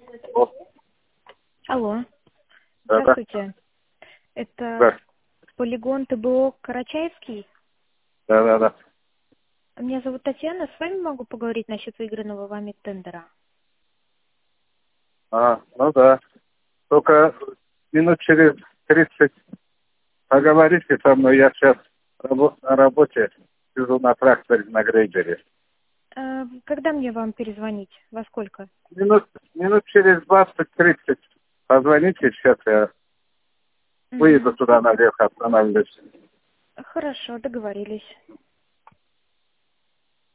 О, Алло, да, да, здравствуйте. Это да, полигон ТБО Карачаевский. да, да, да. Меня зовут Татьяна. С вами могу поговорить насчет выигранного вами тендера? Ну да. Только минут через 30 поговорите со мной. Я сейчас на работе, сижу на тракторе, на грейдере. Когда мне вам перезвонить? Во сколько? Минут через 20-30 позвоните. Сейчас я выеду Мгм. туда наверх, остановлюсь. Хорошо, договорились.